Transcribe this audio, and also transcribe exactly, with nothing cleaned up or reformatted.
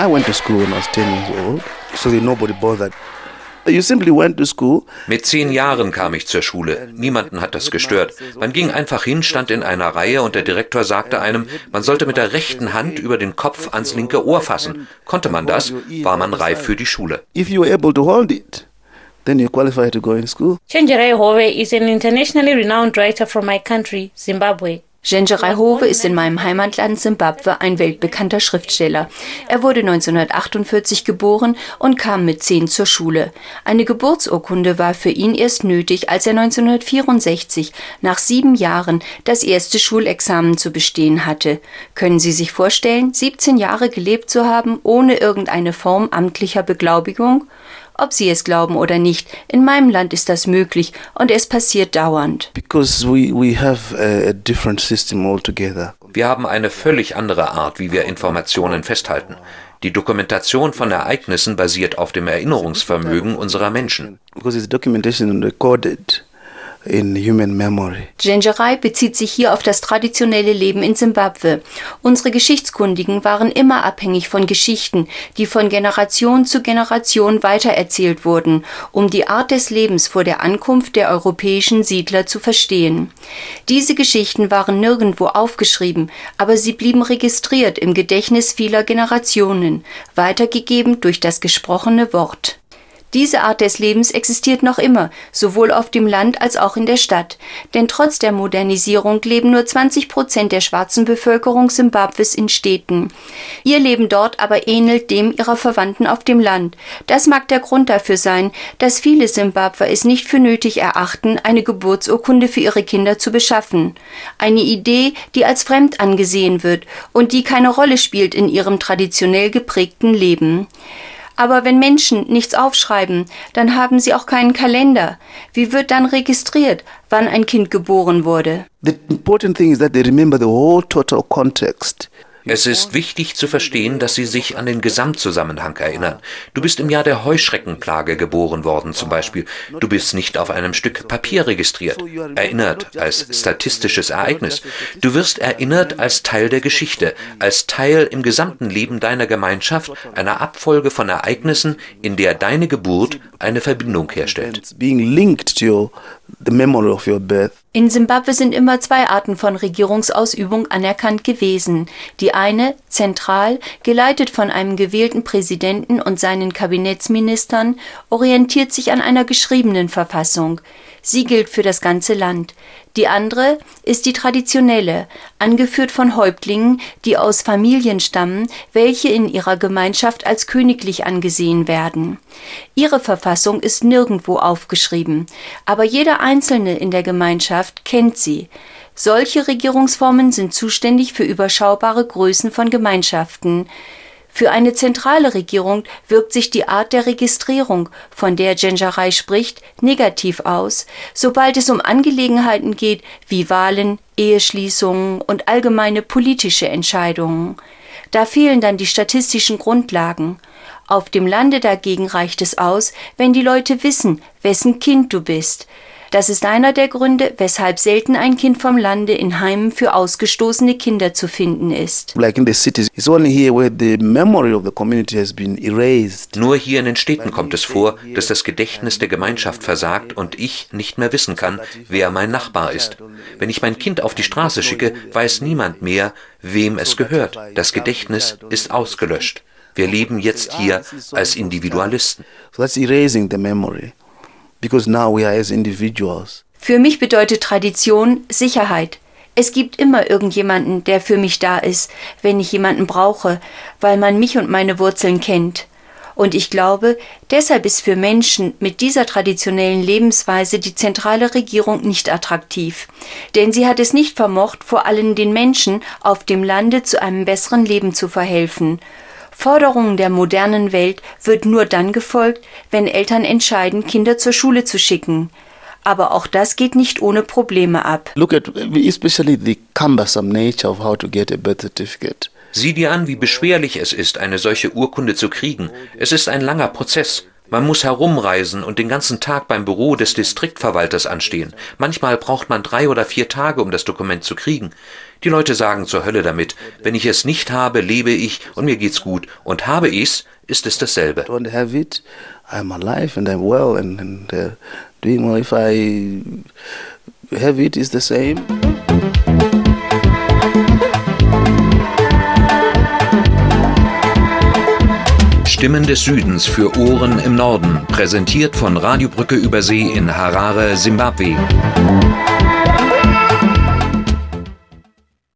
I went to school when I was ten years old, so nobody bothered. You simply went to school. Mit zehn Jahren kam ich zur Schule. Niemanden hat das gestört. Man ging einfach hin, stand in einer Reihe und der Direktor sagte einem, man sollte mit der rechten Hand über den Kopf ans linke Ohr fassen. Konnte man das, war man reif für die Schule. If you were able to hold it, then you qualified to go in school. Tjenjerei Hove is an internationally renowned writer from my country, Zimbabwe. Tjenjerei Hove ist in meinem Heimatland Simbabwe ein weltbekannter Schriftsteller. Er wurde neunzehnhundertachtundvierzig geboren und kam mit zehn zur Schule. Eine Geburtsurkunde war für ihn erst nötig, als er neunzehnhundertvierundsechzig, nach sieben Jahren, das erste Schulexamen zu bestehen hatte. Können Sie sich vorstellen, siebzehn Jahre gelebt zu haben, ohne irgendeine Form amtlicher Beglaubigung? Ob Sie es glauben oder nicht, in meinem Land ist das möglich und es passiert dauernd. Because we, we have a, a different system altogether. Wir haben eine völlig andere Art, wie wir Informationen festhalten. Die Dokumentation von Ereignissen basiert auf dem Erinnerungsvermögen unserer Menschen. Because it's documentation and recorded in human memory. Tjenjerei bezieht sich hier auf das traditionelle Leben in Simbabwe. Unsere Geschichtskundigen waren immer abhängig von Geschichten, die von Generation zu Generation weitererzählt wurden, um die Art des Lebens vor der Ankunft der europäischen Siedler zu verstehen. Diese Geschichten waren nirgendwo aufgeschrieben, aber sie blieben registriert im Gedächtnis vieler Generationen, weitergegeben durch das gesprochene Wort. Diese Art des Lebens existiert noch immer, sowohl auf dem Land als auch in der Stadt. Denn trotz der Modernisierung leben nur zwanzig Prozent der schwarzen Bevölkerung Simbabwes in Städten. Ihr Leben dort aber ähnelt dem ihrer Verwandten auf dem Land. Das mag der Grund dafür sein, dass viele Simbabwer es nicht für nötig erachten, eine Geburtsurkunde für ihre Kinder zu beschaffen. Eine Idee, die als fremd angesehen wird und die keine Rolle spielt in ihrem traditionell geprägten Leben. Aber wenn Menschen nichts aufschreiben, dann haben sie auch keinen Kalender. Wie wird dann registriert, wann ein Kind geboren wurde? The important thing is that they remember the whole total context. Es ist wichtig zu verstehen, dass sie sich an den Gesamtzusammenhang erinnern. Du bist im Jahr der Heuschreckenplage geboren worden zum Beispiel. Du bist nicht auf einem Stück Papier registriert, erinnert als statistisches Ereignis. Du wirst erinnert als Teil der Geschichte, als Teil im gesamten Leben deiner Gemeinschaft, einer Abfolge von Ereignissen, in der deine Geburt eine Verbindung herstellt. Being linked to your, the memory of your birth. In Simbabwe sind immer zwei Arten von Regierungsausübung anerkannt gewesen. Die eine, zentral, geleitet von einem gewählten Präsidenten und seinen Kabinettsministern, orientiert sich an einer geschriebenen Verfassung. Sie gilt für das ganze Land. Die andere ist die traditionelle, angeführt von Häuptlingen, die aus Familien stammen, welche in ihrer Gemeinschaft als königlich angesehen werden. Ihre Verfassung ist nirgendwo aufgeschrieben, aber jeder Einzelne in der Gemeinschaft kennt sie. Solche Regierungsformen sind zuständig für überschaubare Größen von Gemeinschaften. Für eine zentrale Regierung wirkt sich die Art der Registrierung, von der Tjenjerei spricht, negativ aus, sobald es um Angelegenheiten geht wie Wahlen, Eheschließungen und allgemeine politische Entscheidungen. Da fehlen dann die statistischen Grundlagen. Auf dem Lande dagegen reicht es aus, wenn die Leute wissen, wessen Kind du bist. Das ist einer der Gründe, weshalb selten ein Kind vom Lande in Heimen für ausgestoßene Kinder zu finden ist. Like in the cities, it's only here where the memory of the community has been erased. Nur hier in den Städten kommt es vor, dass das Gedächtnis der Gemeinschaft versagt und ich nicht mehr wissen kann, wer mein Nachbar ist. Wenn ich mein Kind auf die Straße schicke, weiß niemand mehr, wem es gehört. Das Gedächtnis ist ausgelöscht. Wir leben jetzt hier als Individualisten. So that's erasing the memory. Because now we are as individuals. Für mich bedeutet Tradition Sicherheit. Es gibt immer irgendjemanden, der für mich da ist, wenn ich jemanden brauche, weil man mich und meine Wurzeln kennt. Und ich glaube, deshalb ist für Menschen mit dieser traditionellen Lebensweise die zentrale Regierung nicht attraktiv. Denn sie hat es nicht vermocht, vor allem den Menschen auf dem Lande zu einem besseren Leben zu verhelfen. Forderungen der modernen Welt wird nur dann gefolgt, wenn Eltern entscheiden, Kinder zur Schule zu schicken. Aber auch das geht nicht ohne Probleme ab. Look at especially the cumbersome nature of how to get a birth certificate. Sieh dir an, wie beschwerlich es ist, eine solche Urkunde zu kriegen. Es ist ein langer Prozess. Man muss herumreisen und den ganzen Tag beim Büro des Distriktverwalters anstehen. Manchmal braucht man drei oder vier Tage, um das Dokument zu kriegen. Die Leute sagen zur Hölle damit. Wenn ich es nicht habe, lebe ich und mir geht's gut. Und habe ich's, ist es dasselbe. Don't have it, I'm alive and I'm well and, and uh, doing well. If I have it, is the same. Stimmen des Südens für Ohren im Norden, präsentiert von Radio Brücke über See in Harare, Simbabwe.